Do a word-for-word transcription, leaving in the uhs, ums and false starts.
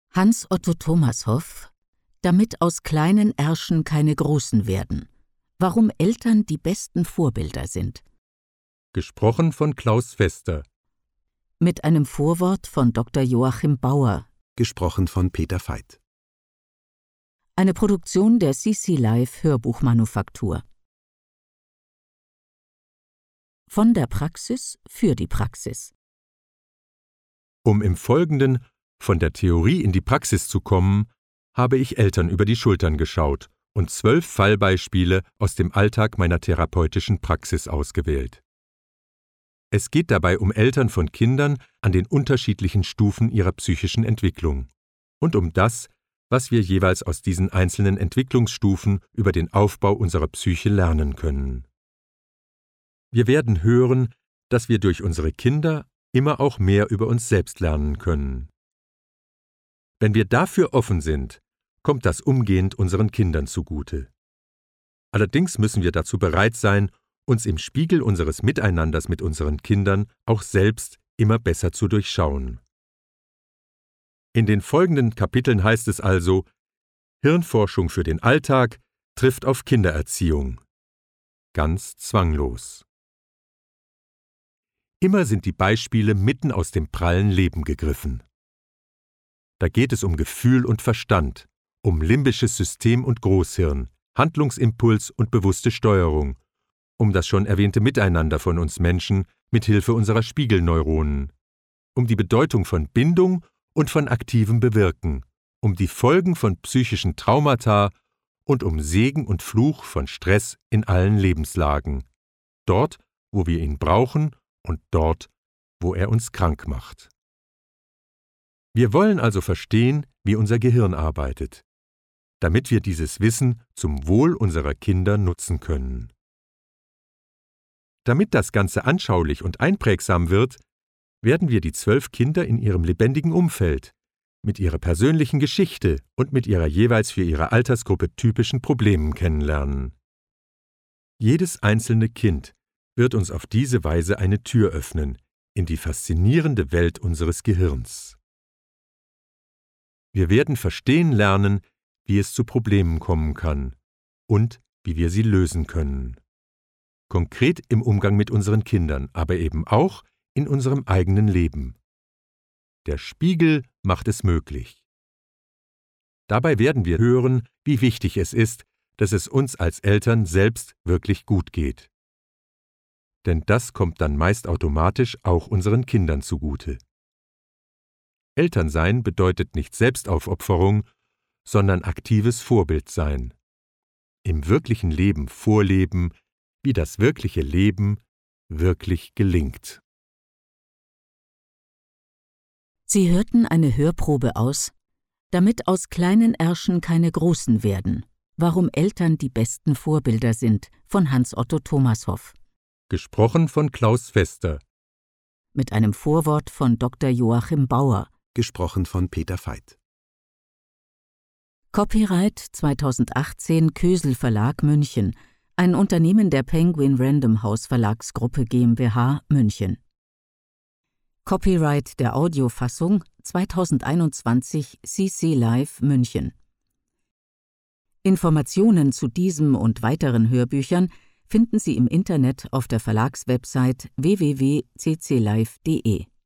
Hans Otto Thomashoff: Damit aus kleinen Ärschen keine großen werden. Warum Eltern die besten Vorbilder sind. Gesprochen von Klaus Fester. Mit einem Vorwort von Doktor Joachim Bauer. Gesprochen von Peter Veit. Eine Produktion der C C Live Hörbuchmanufaktur. Von der Praxis für die Praxis. Um im Folgenden von der Theorie in die Praxis zu kommen, habe ich Eltern über die Schultern geschaut und zwölf Fallbeispiele aus dem Alltag meiner therapeutischen Praxis ausgewählt. Es geht dabei um Eltern von Kindern an den unterschiedlichen Stufen ihrer psychischen Entwicklung und um das, was wir jeweils aus diesen einzelnen Entwicklungsstufen über den Aufbau unserer Psyche lernen können. Wir werden hören, dass wir durch unsere Kinder immer auch mehr über uns selbst lernen können. Wenn wir dafür offen sind, kommt das umgehend unseren Kindern zugute. Allerdings müssen wir dazu bereit sein, uns im Spiegel unseres Miteinanders mit unseren Kindern auch selbst immer besser zu durchschauen. In den folgenden Kapiteln heißt es also: Hirnforschung für den Alltag trifft auf Kindererziehung. Ganz zwanglos. Immer sind die Beispiele mitten aus dem prallen Leben gegriffen. Da geht es um Gefühl und Verstand, um limbisches System und Großhirn, Handlungsimpuls und bewusste Steuerung, um das schon erwähnte Miteinander von uns Menschen mit Hilfe unserer Spiegelneuronen, um die Bedeutung von Bindung und von aktivem Bewirken, um die Folgen von psychischen Traumata und um Segen und Fluch von Stress in allen Lebenslagen, dort, wo wir ihn brauchen und dort, wo er uns krank macht. Wir wollen also verstehen, wie unser Gehirn arbeitet, damit wir dieses Wissen zum Wohl unserer Kinder nutzen können. Damit das Ganze anschaulich und einprägsam wird, werden wir die zwölf Kinder in ihrem lebendigen Umfeld, mit ihrer persönlichen Geschichte und mit ihrer jeweils für ihre Altersgruppe typischen Problemen kennenlernen. Jedes einzelne Kind wird uns auf diese Weise eine Tür öffnen in die faszinierende Welt unseres Gehirns. Wir werden verstehen lernen, wie es zu Problemen kommen kann und wie wir sie lösen können. Konkret im Umgang mit unseren Kindern, aber eben auch in unserem eigenen Leben. Der Spiegel macht es möglich. Dabei werden wir hören, wie wichtig es ist, dass es uns als Eltern selbst wirklich gut geht. Denn das kommt dann meist automatisch auch unseren Kindern zugute. Elternsein bedeutet nicht Selbstaufopferung, sondern aktives Vorbildsein. Im wirklichen Leben vorleben, wie das wirkliche Leben wirklich gelingt. Sie hörten eine Hörprobe aus Damit aus kleinen Ärschen keine großen werden. Warum Eltern die besten Vorbilder sind, von Hans Otto Thomashoff. Gesprochen von Klaus Fester. Mit einem Vorwort von Doktor Joachim Bauer. Gesprochen von Peter Veit. Copyright zweitausendachtzehn Kösel Verlag München, ein Unternehmen der Penguin Random House Verlagsgruppe GmbH München. Copyright der Audiofassung zweitausendeinundzwanzig C C Live München. Informationen zu diesem und weiteren Hörbüchern finden Sie im Internet auf der Verlagswebsite w w w punkt c c live punkt d e.